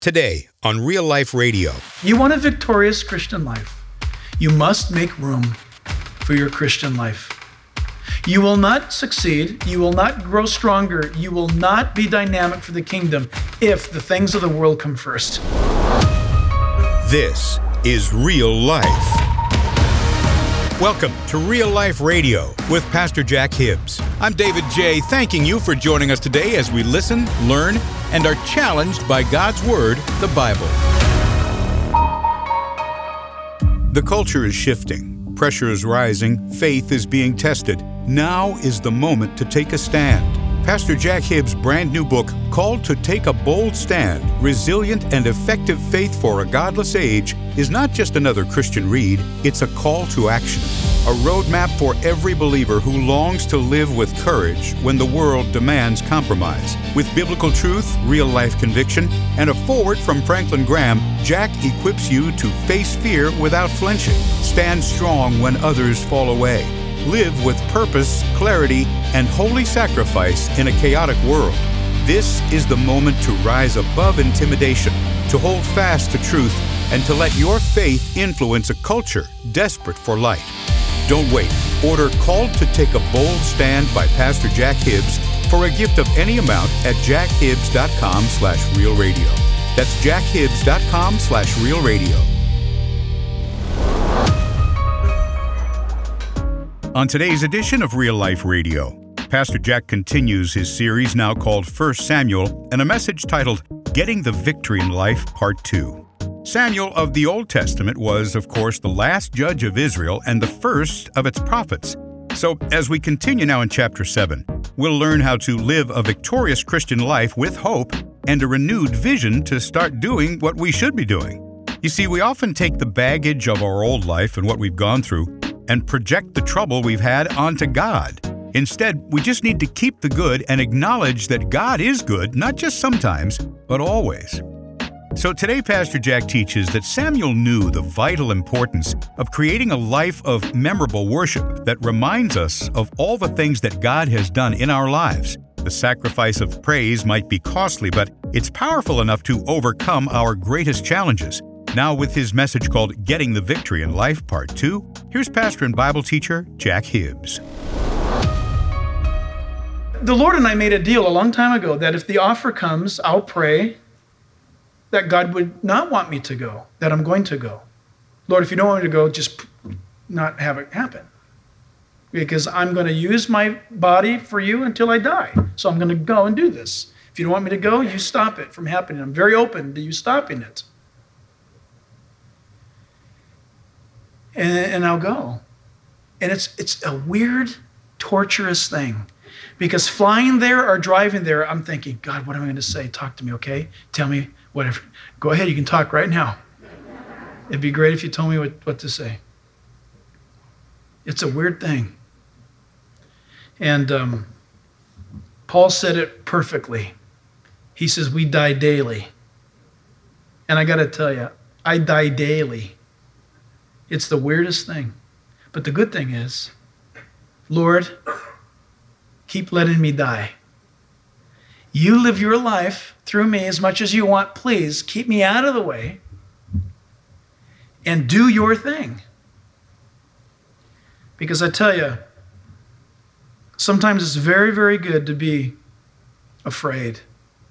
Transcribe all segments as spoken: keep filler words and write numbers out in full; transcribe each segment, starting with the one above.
Today on Real Life Radio. You want a victorious Christian life. You must make room for your Christian life. You will not succeed. You will not grow stronger. You will not be dynamic for the kingdom if the things of the world come first. This is Real Life. Welcome to Real Life Radio with Pastor Jack Hibbs. I'm David J., thanking you for joining us today as we listen, learn, and are challenged by God's Word, the Bible. The culture is shifting. Pressure is rising. Faith is being tested. Now is the moment to take a stand. Pastor Jack Hibbs' brand new book, called To Take a Bold Stand, Resilient and Effective Faith for a Godless Age, is not just another Christian read, it's a call to action. A roadmap for every believer who longs to live with courage when the world demands compromise. With biblical truth, real-life conviction, and a foreword from Franklin Graham, Jack equips you to face fear without flinching. Stand strong when others fall away. Live with purpose, clarity, and holy sacrifice in a chaotic world. This is the moment to rise above intimidation, to hold fast to truth, and to let your faith influence a culture desperate for light. Don't wait. Order Called to Take a Bold Stand by Pastor Jack Hibbs for a gift of any amount at jackhibbs.com slash real radio. That's jackhibbs.com slash real radio. On today's edition of Real Life Radio, Pastor Jack continues his series now called First Samuel and a message titled Getting the Victory in Life, Part two. Samuel of the Old Testament was, of course, the last judge of Israel and the first of its prophets. So, as we continue now in chapter seven, we'll learn how to live a victorious Christian life with hope and a renewed vision to start doing what we should be doing. You see, we often take the baggage of our old life and what we've gone through and project the trouble we've had onto God. Instead, we just need to keep the good and acknowledge that God is good, not just sometimes, but always. So today, Pastor Jack teaches that Samuel knew the vital importance of creating a life of memorable worship that reminds us of all the things that God has done in our lives. The sacrifice of praise might be costly, but it's powerful enough to overcome our greatest challenges. Now, with his message called Getting the Victory in Life, Part two, here's pastor and Bible teacher Jack Hibbs. The Lord and I made a deal a long time ago that if the offer comes, I'll pray that God would not want me to go, that I'm going to go. Lord, if you don't want me to go, just not have it happen. Because I'm going to use my body for you until I die. So I'm going to go and do this. If you don't want me to go, you stop it from happening. I'm very open to you stopping it. And, and I'll go. And it's it's a weird, torturous thing. Because flying there or driving there, I'm thinking, God, what am I going to say? Talk to me, okay? Tell me whatever. Go ahead, you can talk right now. It'd be great if you told me what, what to say. It's a weird thing. And um, Paul said it perfectly. He says, we die daily. And I got to tell you, I die daily. It's the weirdest thing. But the good thing is, Lord, keep letting me die. You live your life through me as much as you want. Please keep me out of the way and do your thing. Because I tell you, sometimes it's very, very good to be afraid.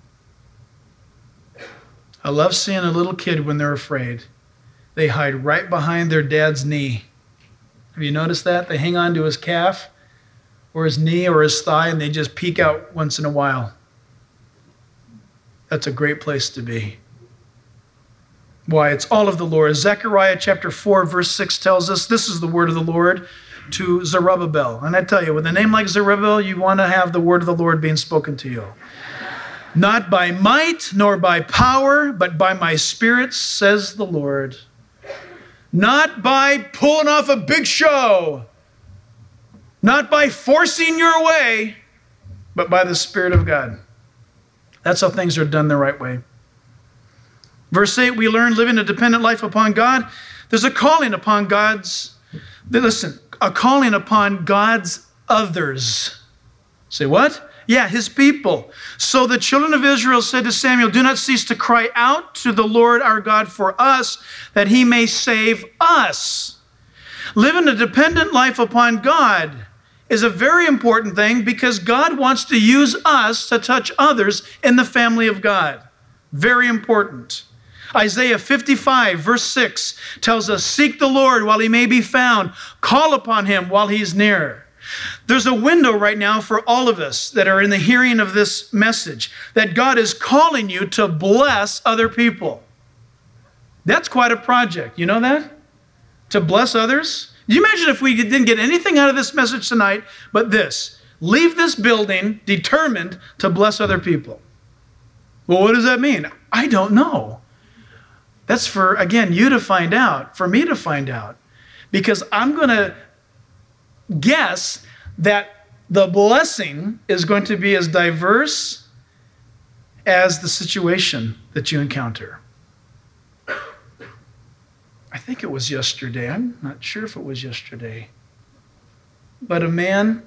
I love seeing a little kid when they're afraid. They hide right behind their dad's knee. Have you noticed that? They hang on to his calf or his knee or his thigh, and they just peek out once in a while. That's a great place to be. Why? It's all of the Lord. Zechariah chapter four, verse six tells us, this is the word of the Lord to Zerubbabel. And I tell you, with a name like Zerubbabel, you want to have the word of the Lord being spoken to you. Not by might nor by power, but by my Spirit, says the Lord. Not by pulling off a big show. Not by forcing your way, but by the Spirit of God. That's how things are done the right way. Verse eight, we learn living a dependent life upon God. There's a calling upon God's, listen, a calling upon God's others. Say what? Yeah, his people. So the children of Israel said to Samuel, do not cease to cry out to the Lord our God for us, that he may save us. Living a dependent life upon God is a very important thing because God wants to use us to touch others in the family of God. Very important. Isaiah fifty-five, verse six tells us, seek the Lord while he may be found. Call upon him while he's near. There's a window right now for all of us that are in the hearing of this message that God is calling you to bless other people. That's quite a project. You know that? To bless others? Do you imagine if we didn't get anything out of this message tonight but this? Leave this building determined to bless other people. Well, what does that mean? I don't know. That's for, again, you to find out, for me to find out. Because I'm going to guess that the blessing is going to be as diverse as the situation that you encounter. I think it was yesterday. I'm not sure if it was yesterday. But a man,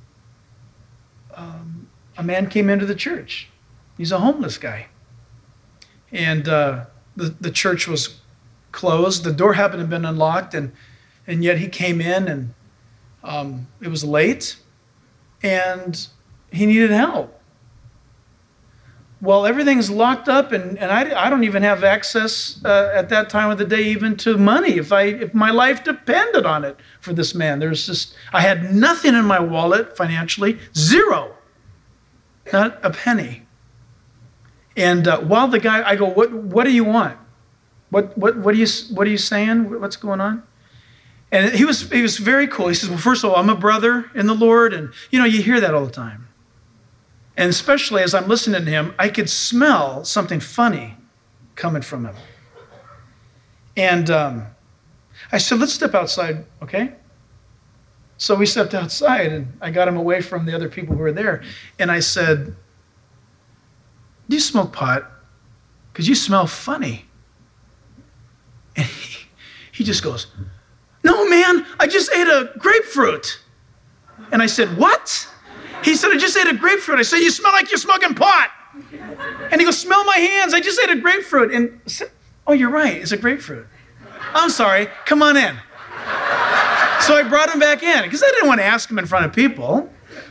um, a man came into the church. He's a homeless guy. And uh, the, the church was closed. The door happened to have been unlocked, and, and yet he came in, and um, it was late, and he needed help. Well, everything's locked up, and, and I, I don't even have access uh, at that time of the day even to money if I if my life depended on it for this man. There's just, I had nothing in my wallet financially, zero, not a penny. And uh, while the guy, I go, what what do you want? What what what are you what are you saying? What's going on? And he was he was very cool. He says, well, first of all, I'm a brother in the Lord, and you know, you hear that all the time. And especially as I'm listening to him, I could smell something funny coming from him. And um, I said, let's step outside, okay? So we stepped outside, and I got him away from the other people who were there. And I said, do you smoke pot? Because you smell funny. And he, he just goes, no, man, I just ate a grapefruit. And I said, what? He said, I just ate a grapefruit. I said, you smell like you're smoking pot. And he goes, smell my hands. I just ate a grapefruit. And I said, oh, you're right. It's a grapefruit. I'm sorry. Come on in. So I brought him back in because I didn't want to ask him in front of people.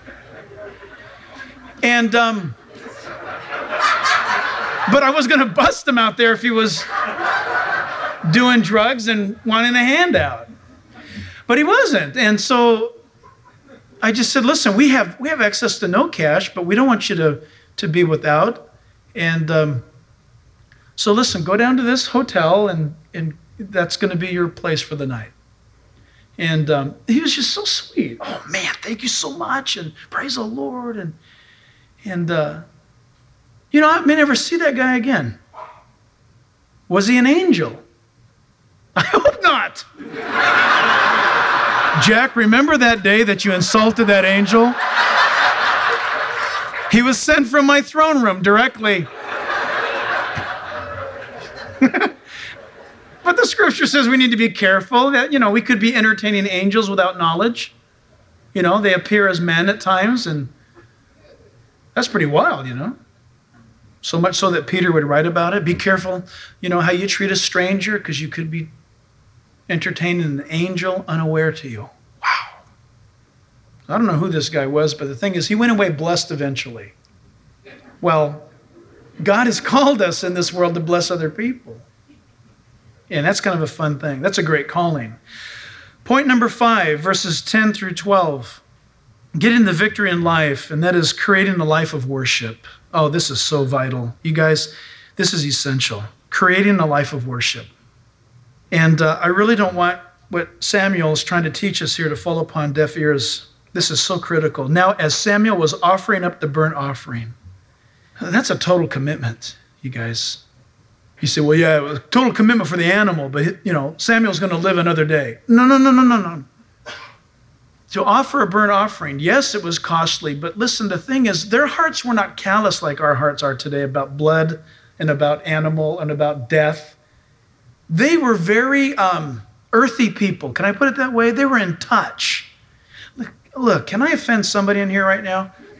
And, um, but I was going to bust him out there if he was doing drugs and wanting a handout. But he wasn't. And so I just said, listen, we have we have access to no cash, but we don't want you to, to be without. And um, so listen, go down to this hotel, and, and that's going to be your place for the night. And um, he was just so sweet. Oh, man, thank you so much, and praise the Lord. And, and uh, you know, I may never see that guy again. Was he an angel? I hope not. Jack, remember that day that you insulted that angel? He was sent from my throne room directly. But the scripture says we need to be careful that, you know, we could be entertaining angels without knowledge. You know, they appear as men at times, and that's pretty wild, you know. So much so that Peter would write about it. Be careful, you know, how you treat a stranger, because you could be entertaining an angel unaware to you. Wow. I don't know who this guy was, but the thing is, he went away blessed eventually. Well, God has called us in this world to bless other people. And that's kind of a fun thing. That's a great calling. Point number five, verses ten through twelve. Getting the victory in life, and that is creating a life of worship. Oh, this is so vital. You guys, this is essential. Creating a life of worship. And uh, I really don't want what Samuel is trying to teach us here to fall upon deaf ears. This is so critical. Now, as Samuel was offering up the burnt offering, that's a total commitment, you guys. You say, well, yeah, it was a total commitment for the animal, but, you know, Samuel's going to live another day. No, no, no, no, no, no. To offer a burnt offering, yes, it was costly, but listen, the thing is, their hearts were not callous like our hearts are today about blood and about animal and about death. They were very um, earthy people. Can I put it that way? They were in touch. Look, look, can I offend somebody in here right now?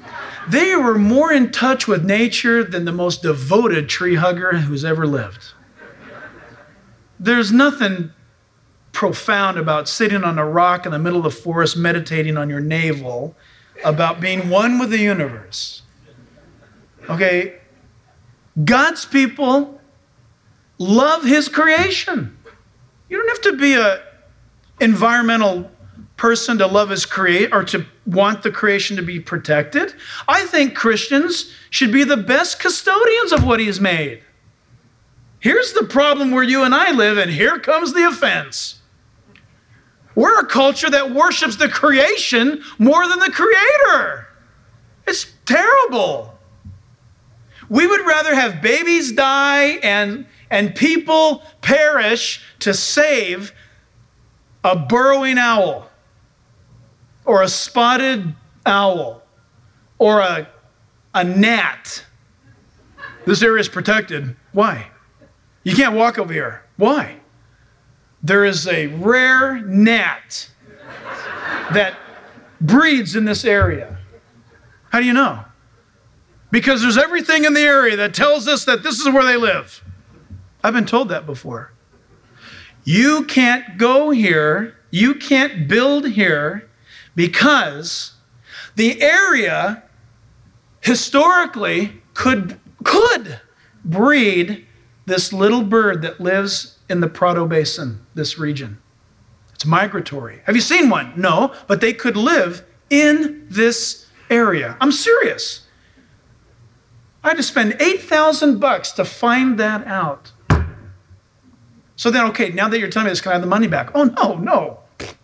They were more in touch with nature than the most devoted tree hugger who's ever lived. There's nothing profound about sitting on a rock in the middle of the forest meditating on your navel about being one with the universe. Okay, God's people love his creation. You don't have to be an environmental person to love his creation or to want the creation to be protected. I think Christians should be the best custodians of what he's made. Here's the problem where you and I live, and here comes the offense. We're a culture that worships the creation more than the creator. It's terrible. We would rather have babies die and, and people perish to save a burrowing owl or a spotted owl or a, a gnat. This area is protected. Why? You can't walk over here. Why? There is a rare gnat that breeds in this area. How do you know? Because there's everything in the area that tells us that this is where they live. I've been told that before. You can't go here, you can't build here because the area historically could, could breed this little bird that lives in the Prado Basin, this region. It's migratory. Have you seen one? No, but they could live in this area. I'm serious. I had to spend eight thousand bucks to find that out. So then, okay, now that you're telling me this, can I have the money back? Oh, no, no.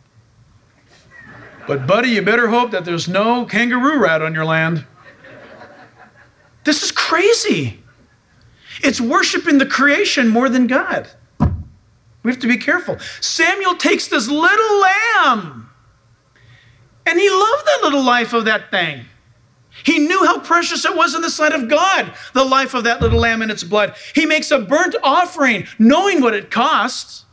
But buddy, you better hope that there's no kangaroo rat on your land. This is crazy. It's worshiping the creation more than God. We have to be careful. Samuel takes this little lamb, and he loved the little life of that thing. He knew how precious it was in the sight of God, the life of that little lamb and its blood. He makes a burnt offering, knowing what it costs.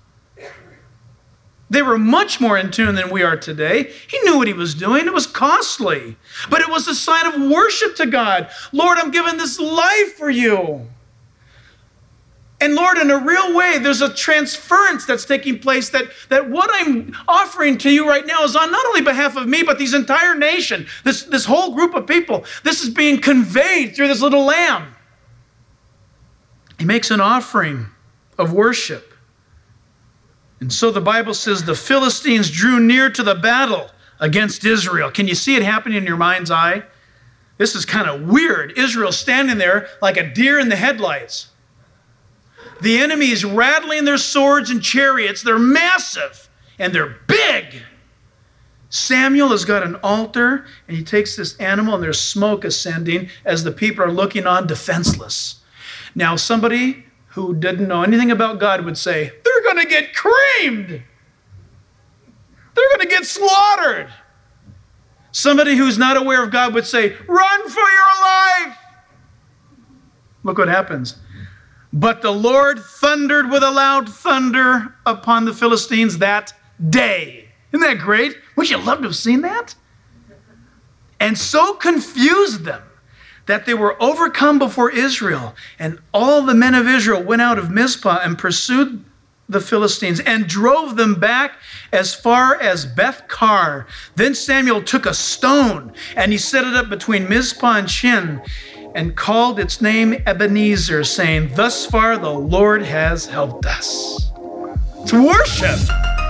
They were much more in tune than we are today. He knew what he was doing. It was costly, but it was a sign of worship to God. Lord, I'm giving this life for you. And Lord, in a real way, there's a transference that's taking place that, that what I'm offering to you right now is on not only behalf of me, but this entire nation, this, this whole group of people. This is being conveyed through this little lamb. He makes an offering of worship. And so the Bible says the Philistines drew near to the battle against Israel. Can you see it happening in your mind's eye? This is kind of weird. Israel standing there like a deer in the headlights. The enemy is rattling their swords and chariots. They're massive and they're big. Samuel has got an altar and he takes this animal and there's smoke ascending as the people are looking on defenseless. Now, somebody who didn't know anything about God would say, they're going to get creamed. They're going to get slaughtered. Somebody who's not aware of God would say, run for your life. Look what happens. But the Lord thundered with a loud thunder upon the Philistines that day. Isn't that great? Would you love to have seen that? And so confused them that they were overcome before Israel. And all the men of Israel went out of Mizpah and pursued the Philistines and drove them back as far as Beth-kar. Then Samuel took a stone and he set it up between Mizpah and Shin and called its name Ebenezer, saying, thus far the Lord has helped us. It's worship.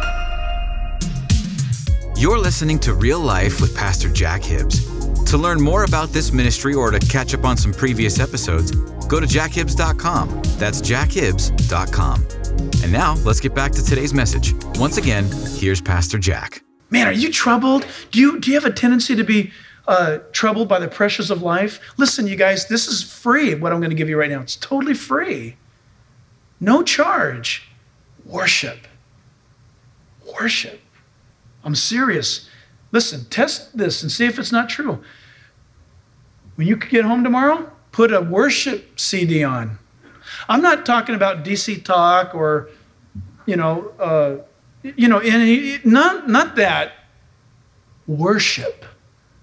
You're listening to Real Life with Pastor Jack Hibbs. To learn more about this ministry or to catch up on some previous episodes, go to jack hibbs dot com. That's jack hibbs dot com. And now, let's get back to today's message. Once again, here's Pastor Jack. Man, are you troubled? Do you, do you have a tendency to be uh, troubled by the pressures of life? Listen, you guys, this is free, what I'm going to give you right now. It's totally free. No charge. Worship. Worship. I'm serious. Listen, test this and see if it's not true. When you get home tomorrow, put a worship C D on. I'm not talking about D C talk or, you know, uh, you know, any, not, not that. Worship.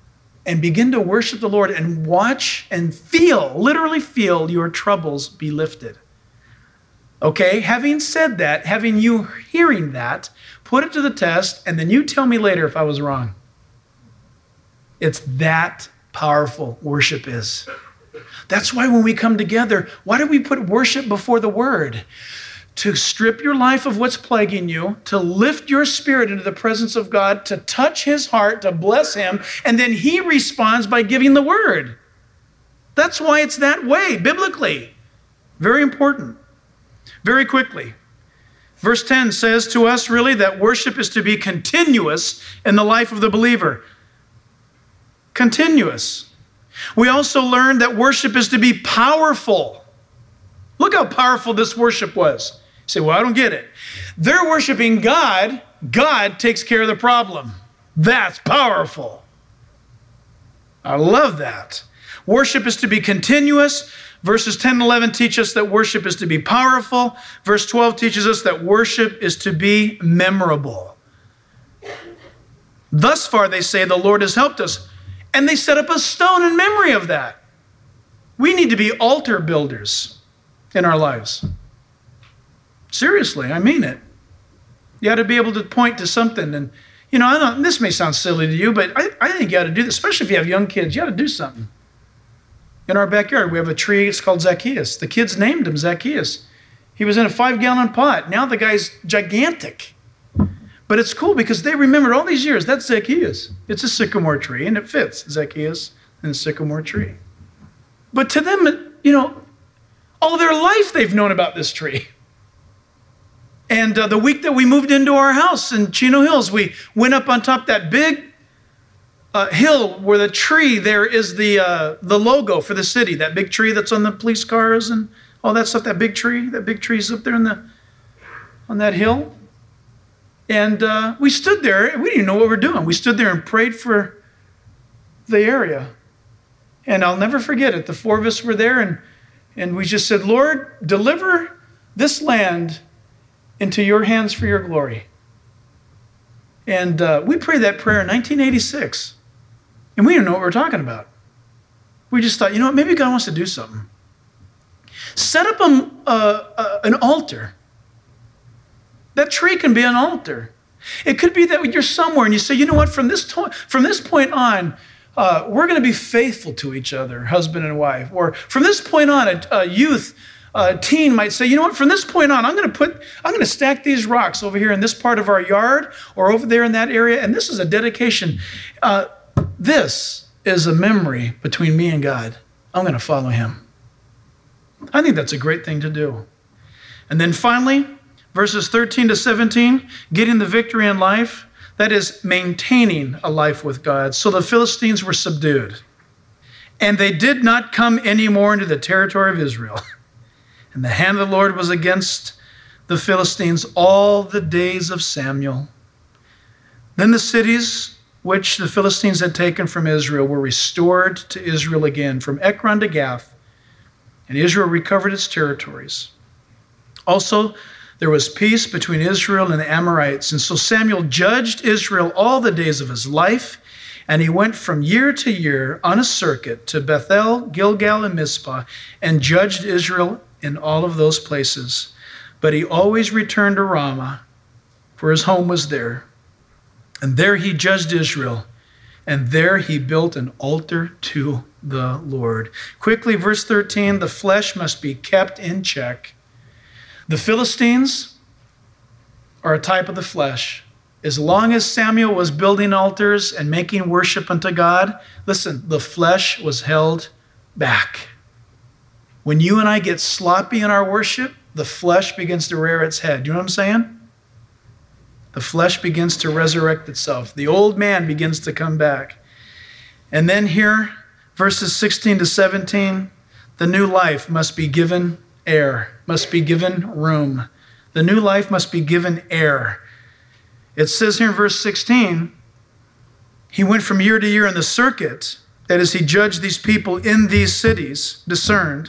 and begin to worship the Lord and watch and feel, literally feel your troubles be lifted. Okay, having said that, having you hearing that, put it to the test, and then you tell me later if I was wrong. It's that powerful worship is. That's why when we come together, why do we put worship before the word? To strip your life of what's plaguing you, to lift your spirit into the presence of God, to touch his heart, to bless him, and then he responds by giving the word. That's why it's that way, biblically. Very important. Very quickly. Verse ten says to us really that worship is to be continuous in the life of the believer. Continuous. We also learned that worship is to be powerful. Look how powerful this worship was. You say, well, I don't get it. They're worshiping God. God takes care of the problem. That's powerful. I love that. Worship is to be continuous. Verses ten and eleven teach us that worship is to be powerful. Verse twelve teaches us that worship is to be memorable. Thus far, they say, the Lord has helped us. And they set up a stone in memory of that. We need to be altar builders in our lives. Seriously, I mean it. You ought to be able to point to something. And, you know, I don't, this may sound silly to you, but I, I think you ought to do this, especially if you have young kids. You ought to do something. In our backyard, we have a tree. It's called Zacchaeus. The kids named him Zacchaeus. He was in a five-gallon pot. Now the guy's gigantic. But it's cool because they remembered all these years, that's Zacchaeus. It's a sycamore tree, and it fits Zacchaeus and the sycamore tree. But to them, you know, all their life they've known about this tree. And uh, the week that we moved into our house in Chino Hills, we went up on top that big uh, hill where the tree there is the uh, the logo for the city, that big tree that's on the police cars and all that stuff, that big tree, that big tree's up there in the on that hill. And uh, we stood there, and we didn't even know what we were doing. We stood there and prayed for the area. And I'll never forget it. The four of us were there, and, and we just said, Lord, deliver this land into your hands for your glory. And uh, we prayed that prayer in nineteen eighty-six. And we didn't know what we were talking about. We just thought, you know what, maybe God wants to do something. Set up a, uh, uh, an altar. That tree can be an altar. It could be that you're somewhere and you say, you know what, from this, to- from this point on, uh, we're going to be faithful to each other, husband and wife. Or from this point on, a, a youth, a teen might say, you know what, from this point on, I'm going to put, I'm going to stack these rocks over here in this part of our yard or over there in that area. And this is a dedication. Uh, this is a memory between me and God. I'm going to follow him. I think that's a great thing to do. And then finally, verses thirteen to seventeen, getting the victory in life, that is maintaining a life with God. So the Philistines were subdued, and they did not come any more into the territory of Israel. And the hand of the Lord was against the Philistines all the days of Samuel. Then the cities which the Philistines had taken from Israel were restored to Israel again, from Ekron to Gath, and Israel recovered its territories. Also, there was peace between Israel and the Amorites. And so Samuel judged Israel all the days of his life, and he went from year to year on a circuit to Bethel, Gilgal, and Mizpah, and judged Israel in all of those places. But he always returned to Ramah, for his home was there. And there he judged Israel, and there he built an altar to the Lord. Quickly, verse thirteen, the flesh must be kept in check. The Philistines are a type of the flesh. As long as Samuel was building altars and making worship unto God, listen, the flesh was held back. When you and I get sloppy in our worship, the flesh begins to rear its head. You know what I'm saying? The flesh begins to resurrect itself. The old man begins to come back. And then here, verses sixteen to seventeen, the new life must be given air, must be given room. The new life must be given air. It says here in verse sixteen, he went from year to year in the circuit, that is, he judged these people in these cities, discerned.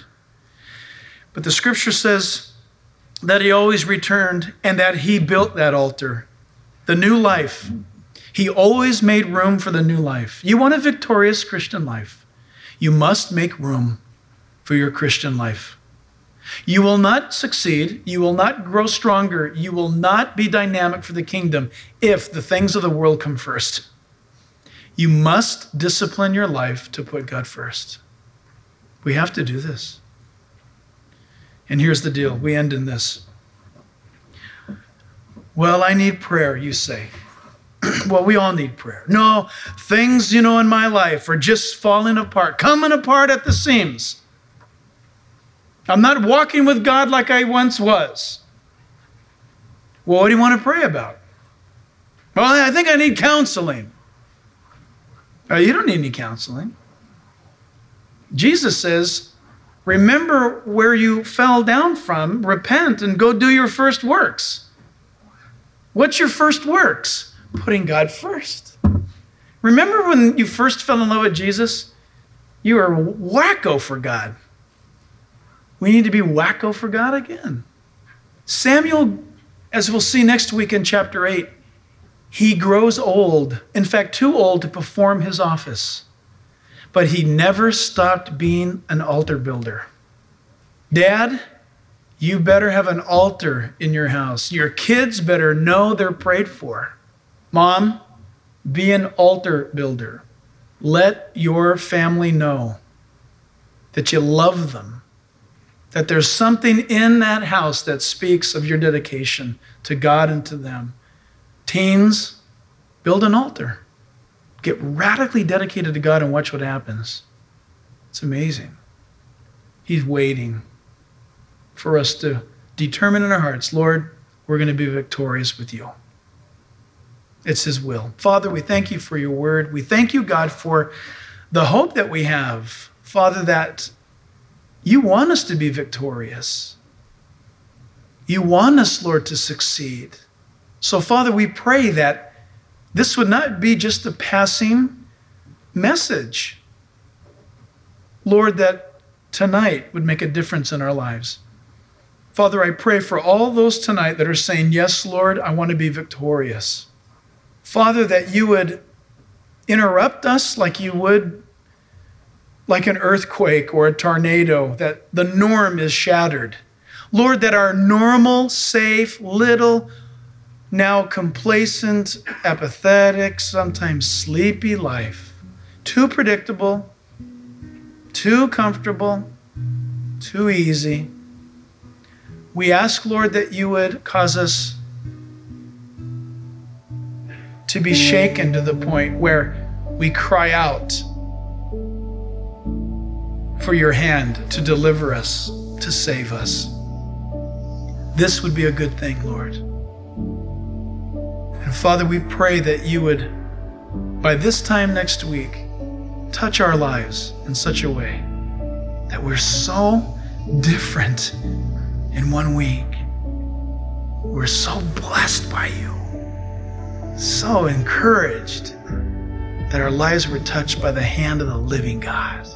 But the scripture says that he always returned and that he built that altar. The new life. He always made room for the new life. You want a victorious Christian life, you must make room for your Christian life. You will not succeed, you will not grow stronger, you will not be dynamic for the kingdom if the things of the world come first. You must discipline your life to put God first. We have to do this. And here's the deal. We end in this. Well, I need prayer, you say. Well, we all need prayer. No, things, you know, in my life are just falling apart, coming apart at the seams. I'm not walking with God like I once was. Well, what do you want to pray about? Well, I think I need counseling. Oh, you don't need any counseling. Jesus says, remember where you fell down from, repent, and go do your first works. What's your first works? Putting God first. Remember when you first fell in love with Jesus? You were wacko for God. We need to be wacko for God again. Samuel, as we'll see next week in chapter eight, he grows old, in fact, too old to perform his office. But he never stopped being an altar builder. Dad, you better have an altar in your house. Your kids better know they're prayed for. Mom, be an altar builder. Let your family know that you love them, that there's something in that house that speaks of your dedication to God and to them. Teens, build an altar. Get radically dedicated to God and watch what happens. It's amazing. He's waiting for us to determine in our hearts, Lord, we're going to be victorious with you. It's his will. Father, we thank you for your word. We thank you, God, for the hope that we have. Father, that you want us to be victorious. You want us, Lord, to succeed. So, Father, we pray that this would not be just a passing message. Lord, that tonight would make a difference in our lives. Father, I pray for all those tonight that are saying, yes, Lord, I want to be victorious. Father, that you would interrupt us like you would like an earthquake or a tornado, that the norm is shattered. Lord, that our normal, safe, little, now complacent, apathetic, sometimes sleepy life, too predictable, too comfortable, too easy. We ask, Lord, that you would cause us to be shaken to the point where we cry out for your hand to deliver us, to save us. This would be a good thing, Lord. And Father, we pray that you would, by this time next week, touch our lives in such a way that we're so different in one week. We're so blessed by you, so encouraged that our lives were touched by the hand of the living God.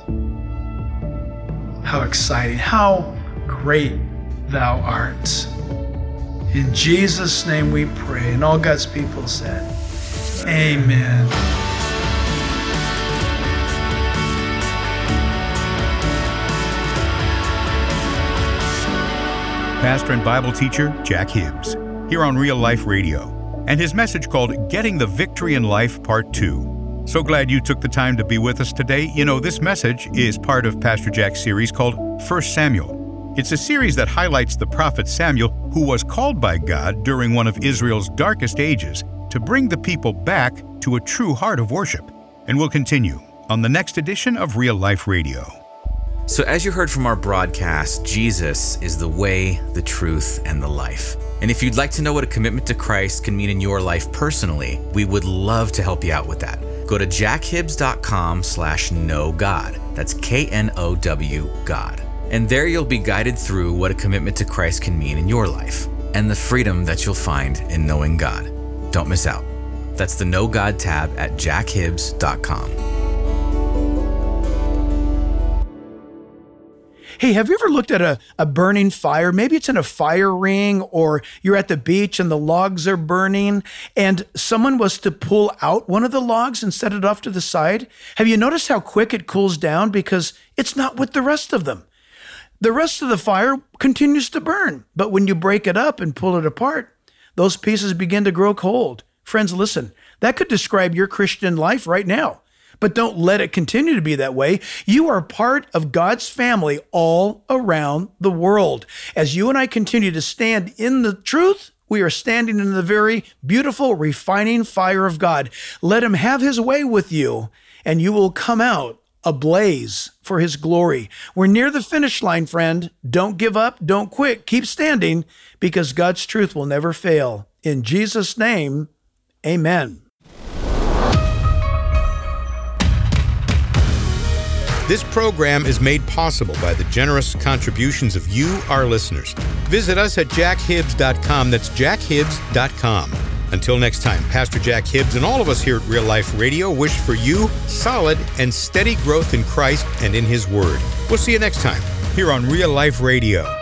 How exciting, how great thou art. In Jesus' name we pray. And all God's people said, amen. Pastor and Bible teacher Jack Hibbs, here on Real Life Radio, and his message called Getting the Victory in Life, Part two. So glad you took the time to be with us today. You know, this message is part of Pastor Jack's series called First Samuel. It's a series that highlights the prophet Samuel, who was called by God during one of Israel's darkest ages to bring the people back to a true heart of worship. And we'll continue on the next edition of Real Life Radio. So as you heard from our broadcast, Jesus is the way, the truth, and the life. And if you'd like to know what a commitment to Christ can mean in your life personally, we would love to help you out with that. Go to jackhibbs.com slash know God. That's K N O W God. And there you'll be guided through what a commitment to Christ can mean in your life and the freedom that you'll find in knowing God. Don't miss out. That's the Know God tab at jackhibbs dot com. Hey, have you ever looked at a, a burning fire? Maybe it's in a fire ring, or you're at the beach and the logs are burning and someone was to pull out one of the logs and set it off to the side. Have you noticed how quick it cools down? Because it's not with the rest of them. The rest of the fire continues to burn, but when you break it up and pull it apart, those pieces begin to grow cold. Friends, listen, that could describe your Christian life right now. But don't let it continue to be that way. You are part of God's family all around the world. As you and I continue to stand in the truth, we are standing in the very beautiful, refining fire of God. Let him have his way with you, and you will come out ablaze for his glory. We're near the finish line, friend. Don't give up. Don't quit. Keep standing, because God's truth will never fail. In Jesus' name, amen. This program is made possible by the generous contributions of you, our listeners. Visit us at jack hibbs dot com. That's jack hibbs dot com. Until next time, Pastor Jack Hibbs and all of us here at Real Life Radio wish for you solid and steady growth in Christ and in His Word. We'll see you next time here on Real Life Radio.